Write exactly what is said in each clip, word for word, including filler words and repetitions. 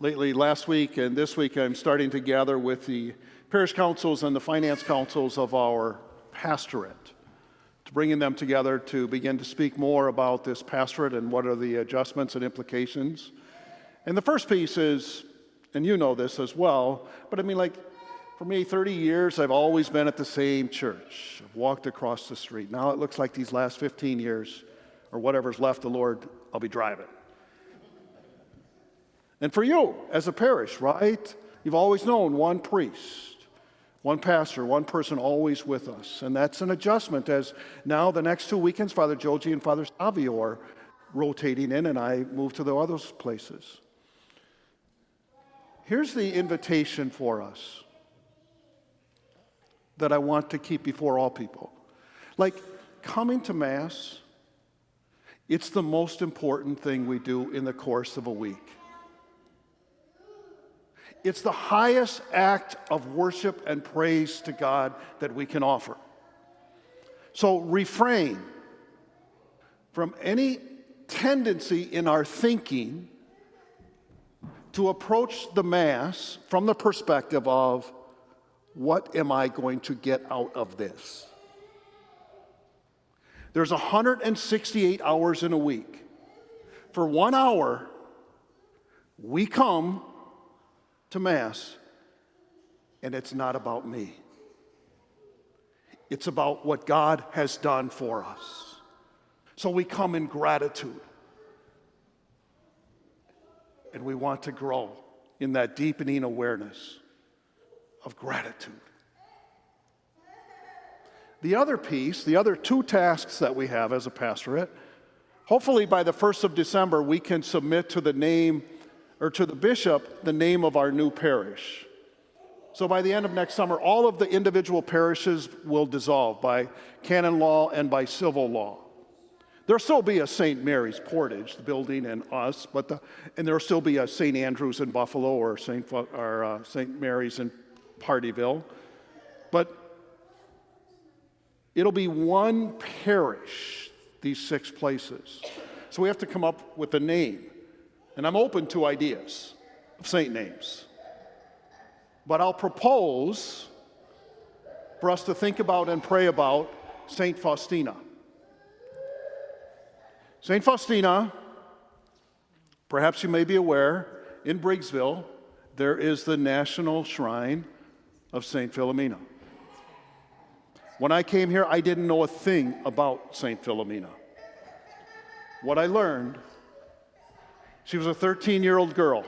lately, last week and this week, I'm starting to gather with the parish councils and the finance councils of our pastorate, to bringing them together to begin to speak more about this pastorate and what are the adjustments and implications. And the first piece is, and you know this as well, but I mean, like, for me, thirty years, I've always been at the same church. I've walked across the street. Now it looks like these last fifteen years, or whatever's left, the Lord, I'll be driving. And for you, as a parish, right? You've always known one priest, one pastor, one person always with us. And that's an adjustment as now the next two weekends, Father Joji and Father Savio are rotating in, and I move to the other places. Here's the invitation for us that I want to keep before all people. Like, coming to Mass, it's the most important thing we do in the course of a week. It's the highest act of worship and praise to God that we can offer. So refrain from any tendency in our thinking to approach the Mass from the perspective of, what am I going to get out of this? There's one hundred sixty-eight hours in a week. For one hour, we come to Mass, and it's not about me. It's about what God has done for us. So we come in gratitude. And we want to grow in that deepening awareness of gratitude. The other piece, the other two tasks that we have as a pastorate, hopefully by the first of December, we can submit to the name, or to the bishop, the name of our new parish. So by the end of next summer, all of the individual parishes will dissolve by canon law and by civil law. There'll still be a Saint Mary's Portage, the building, and us, but the, and there'll still be a Saint Andrew's in Buffalo or Saint or uh, Saint Mary's in Partyville, but it'll be one parish, these six places. So we have to come up with a name. And I'm open to ideas of saint names. But I'll propose for us to think about and pray about Saint Faustina. Saint Faustina, perhaps you may be aware, in Briggsville, there is the National Shrine of Saint Philomena. When I came here, I didn't know a thing about Saint Philomena. What I learned, she was a thirteen-year-old girl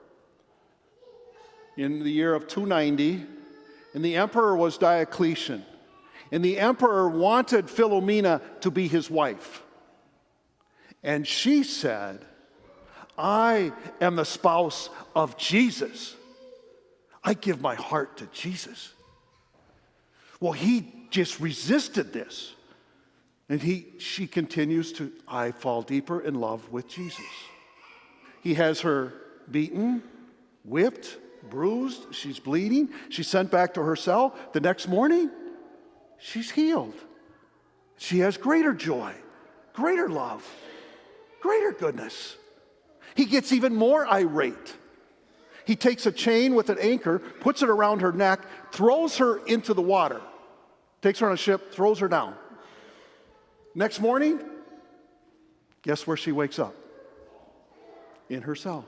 in the year of two ninety, and the emperor was Diocletian. And the emperor wanted Philomena to be his wife. And she said, I am the spouse of Jesus. I give my heart to Jesus. Well, he just resisted this. And he, she continues to, I fall deeper in love with Jesus. He has her beaten, whipped, bruised. She's bleeding. She's sent back to her cell. The next morning, she's healed. She has greater joy, greater love, greater goodness. He gets even more irate. He takes a chain with an anchor, puts it around her neck, throws her into the water, takes her on a ship, throws her down. Next morning, guess where she wakes up? In her cell.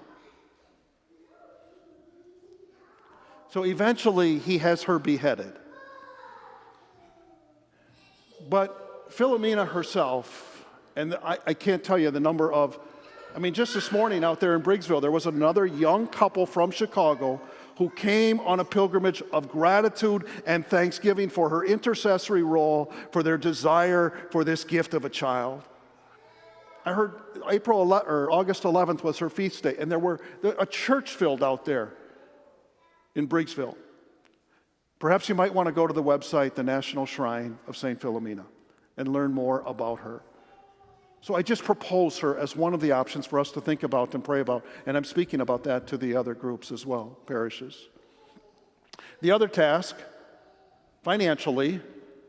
So eventually, he has her beheaded. But Philomena herself, and I, I can't tell you the number of, I mean, just this morning out there in Briggsville, there was another young couple from Chicago who came on a pilgrimage of gratitude and thanksgiving for her intercessory role, for their desire for this gift of a child. I heard April eleventh, or August eleventh was her feast day, and there were a church filled out there in Briggsville. Perhaps you might want to go to the website, the National Shrine of Saint Philomena, and learn more about her. So I just propose her as one of the options for us to think about and pray about, and I'm speaking about that to the other groups as well, parishes. The other task, financially,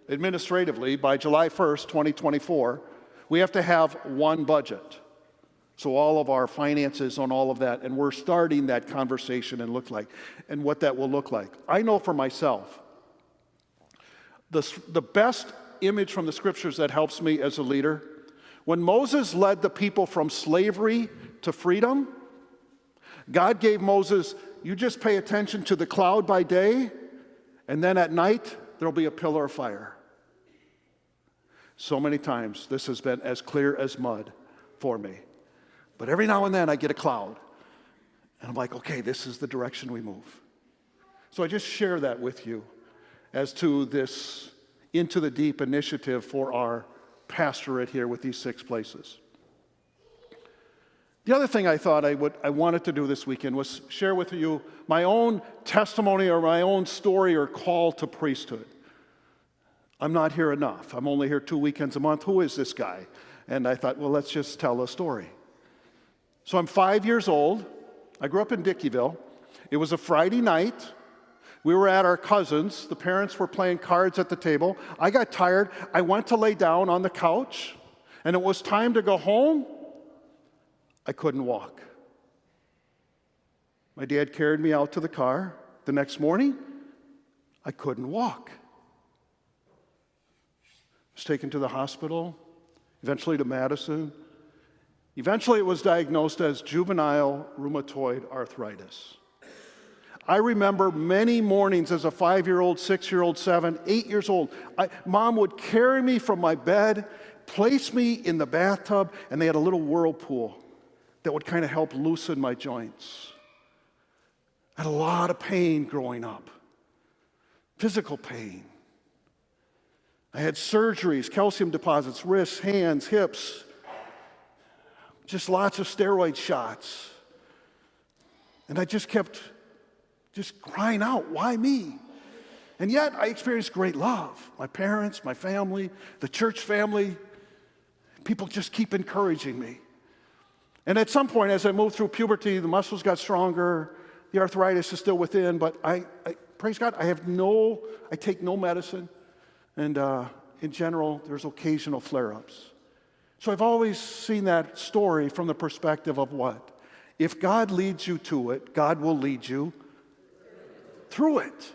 administratively, by July first, twenty twenty-four, we have to have one budget. So all of our finances on all of that, and we're starting that conversation and look like, and what that will look like. I know for myself, the, the best image from the scriptures that helps me as a leader, when Moses led the people from slavery to freedom, God gave Moses, you just pay attention to the cloud by day, and then at night, there'll be a pillar of fire. So many times, this has been as clear as mud for me. But every now and then I get a cloud. And I'm like, okay, this is the direction we move. So I just share that with you as to this Into the Deep initiative for our pastorate here with these six places. The other thing I thought I would I wanted to do this weekend was share with you my own testimony or my own story or call to priesthood. I'm not here enough. I'm only here two weekends a month. Who is this guy? And I thought, well, let's just tell a story. So I'm five years old. I grew up in Dickeyville. It was a Friday night. We were at our cousin's. The parents were playing cards at the table. I got tired. I went to lay down on the couch, and it was time to go home. I couldn't walk. My dad carried me out to the car. The next morning, I couldn't walk. I was taken to the hospital, eventually to Madison. Eventually, it was diagnosed as juvenile rheumatoid arthritis. I remember many mornings as a five-year-old, six-year-old, seven, eight years old, I, Mom would carry me from my bed, place me in the bathtub, and they had a little whirlpool that would kind of help loosen my joints. I had a lot of pain growing up, physical pain. I had surgeries, calcium deposits, wrists, hands, hips, just lots of steroid shots. And I just kept just crying out, why me? And yet I experienced great love. My parents, my family, the church family, people just keep encouraging me. And at some point, as I moved through puberty, the muscles got stronger, the arthritis is still within, but I, I praise God, I have no, I take no medicine. And uh, in general, there's occasional flare-ups. So I've always seen that story from the perspective of what? If God leads you to it, God will lead you through it.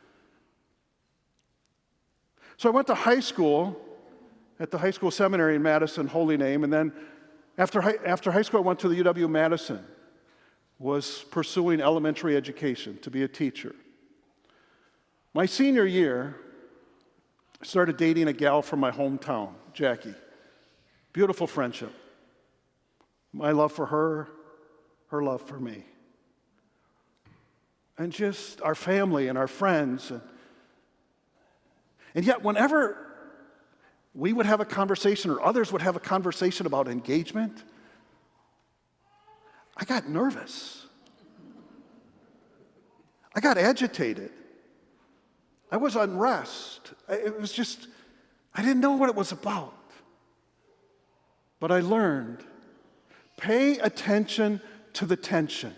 So I went to high school, at the high school seminary in Madison, Holy Name, and then after high, after high school I went to the U W-Madison, was pursuing elementary education to be a teacher. My senior year, I started dating a gal from my hometown, Jackie. Beautiful friendship. My love for her, her love for me. And just our family and our friends. And, and yet whenever we would have a conversation or others would have a conversation about engagement, I got nervous. I got agitated. I was unrest. It was just, I didn't know what it was about. But I learned, pay attention to the tension.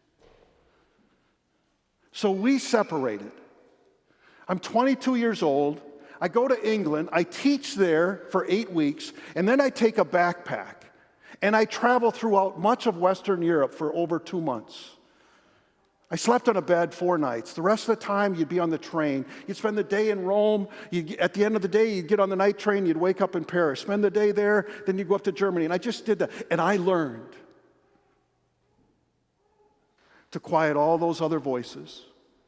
So we separated. I'm twenty-two years old. I go to England. I teach there for eight weeks, and then I take a backpack, and I travel throughout much of Western Europe for over two months. I slept on a bed four nights. The rest of the time, you'd be on the train. You'd spend the day in Rome. You'd, at the end of the day, you'd get on the night train. You'd wake up in Paris. Spend the day there. Then you'd go up to Germany. And I just did that. And I learned to quiet all those other voices.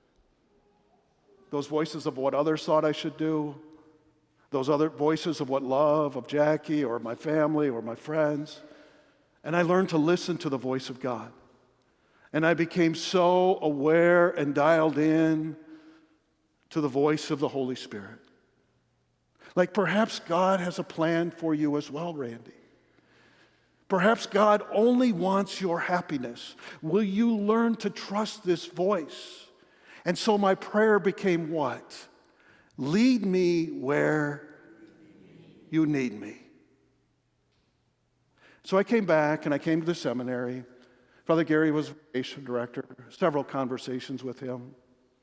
Those voices of what others thought I should do. Those other voices of what love, of Jackie, or my family, or my friends. And I learned to listen to the voice of God. And I became so aware and dialed in to the voice of the Holy Spirit. Like perhaps God has a plan for you as well, Randy. Perhaps God only wants your happiness. Will you learn to trust this voice? And so my prayer became what? Lead me where you need me. So I came back and I came to the seminary. Father Gary was vocation director, several conversations with him.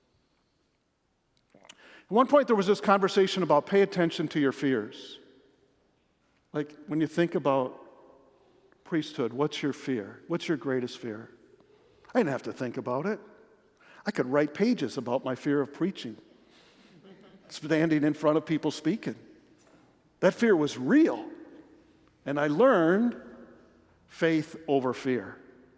At one point there was this conversation about pay attention to your fears. Like when you think about priesthood, what's your fear? What's your greatest fear? I didn't have to think about it. I could write pages about my fear of preaching, standing in front of people speaking. That fear was real. And I learned faith over fear.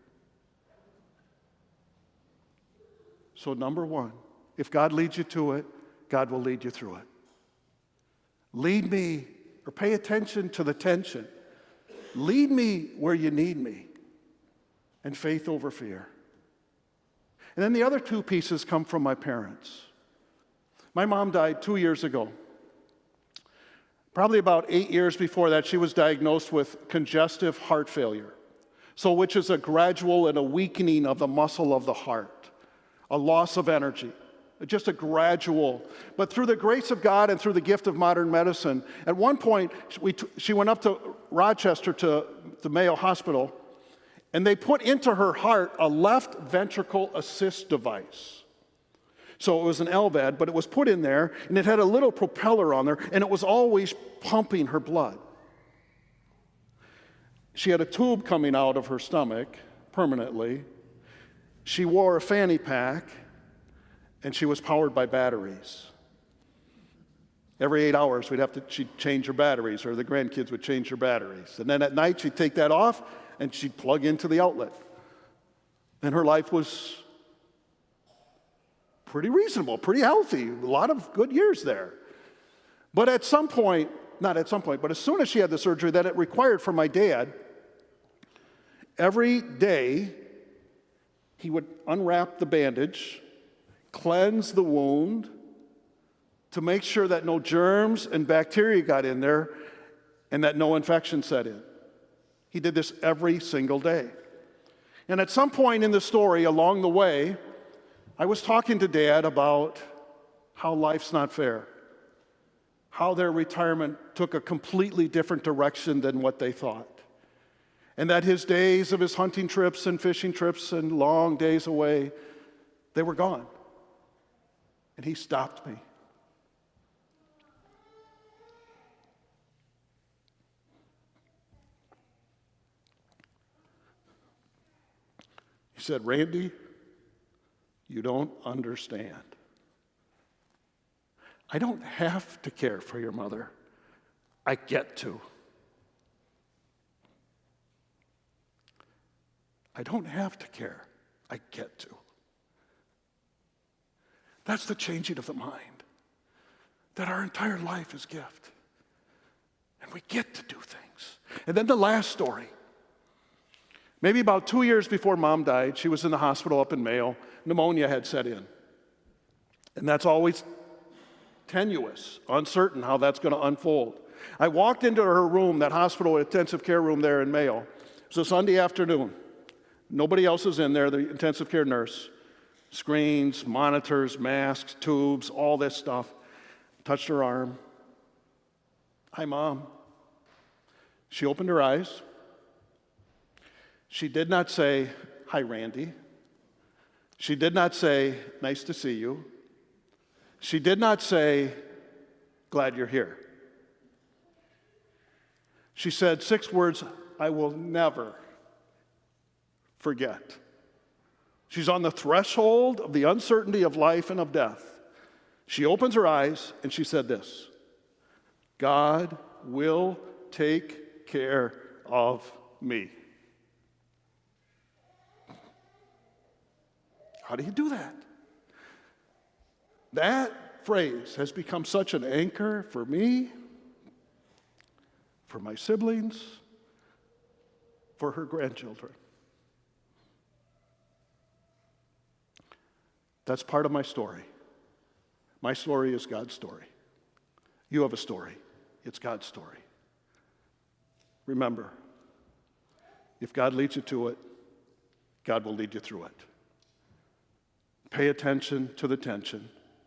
So number one, if God leads you to it, God will lead you through it. Lead me, or pay attention to the tension. Lead me where you need me. And faith over fear. And then the other two pieces come from my parents. My mom died two years ago. Probably about eight years before that, she was diagnosed with congestive heart failure. So which is a gradual and a weakening of the muscle of the heart, a loss of energy, just a gradual. But through the grace of God and through the gift of modern medicine, at one point, we t- she went up to Rochester to the Mayo Hospital, and they put into her heart a left ventricle assist device. So it was an L V A D, but it was put in there, and it had a little propeller on there, and it was always pumping her blood. She had a tube coming out of her stomach permanently. She wore a fanny pack, and she was powered by batteries. Every eight hours, we'd have to, she'd change her batteries, or the grandkids would change her batteries. And then at night, she'd take that off, and she'd plug into the outlet. And her life was pretty reasonable, pretty healthy, a lot of good years there. But at some point, not at some point, but as soon as she had the surgery that it required for my dad, every day he would unwrap the bandage, cleanse the wound to make sure that no germs and bacteria got in there and that no infection set in. He did this every single day. And at some point in the story along the way, I was talking to Dad about how life's not fair, how their retirement took a completely different direction than what they thought, and that his days of his hunting trips and fishing trips and long days away, they were gone. And he stopped me. He said, "Randy, you don't understand. I don't have to care for your mother. I get to. I don't have to care. I get to." That's the changing of the mind. That our entire life is gift. And we get to do things. And then the last story. Maybe about two years before Mom died, she was in the hospital up in Mayo. Pneumonia had set in. And that's always tenuous, uncertain how that's going to unfold. I walked into her room, that hospital intensive care room there in Mayo. It was a Sunday afternoon. Nobody else is in there, the intensive care nurse. Screens, monitors, masks, tubes, all this stuff. Touched her arm. "Hi, Mom." She opened her eyes. She did not say, "Hi, Randy." She did not say, "Nice to see you." She did not say, "Glad you're here." She said six words I will never forget. She's on the threshold of the uncertainty of life and of death. She opens her eyes and she said this: "God will take care of me." How do you do that? That phrase has become such an anchor for me, for my siblings, for her grandchildren. That's part of my story. My story is God's story. You have a story. It's God's story. Remember, if God leads you to it, God will lead you through it. Pay attention to the tension.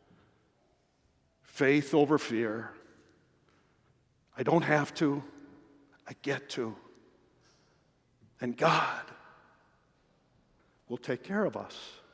Faith over fear. I don't have to. I get to. And God will take care of us.